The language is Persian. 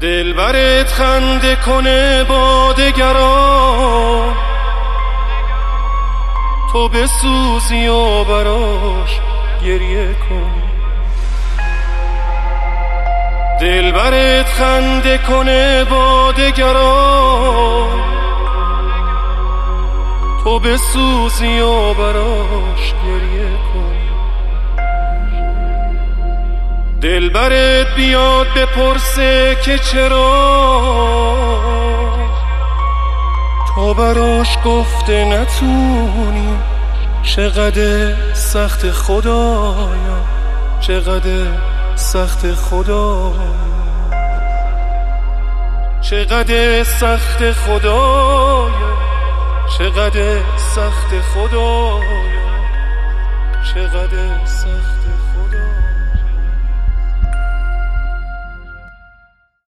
دلبرت خنده کنه با دگران، تو بسوزی و براش گریه کنی. دلبرت خنده کنه با دگران، تو بسوزی و براش گریه کنی. دلبرت بیاد بپرسه که چرا، تو براش گفته نتونی. چقدر سخت خدایا، چقدر سخت خدایا، چقدر سخت خدایا، چقدر سخت خدایا، چقدر سخت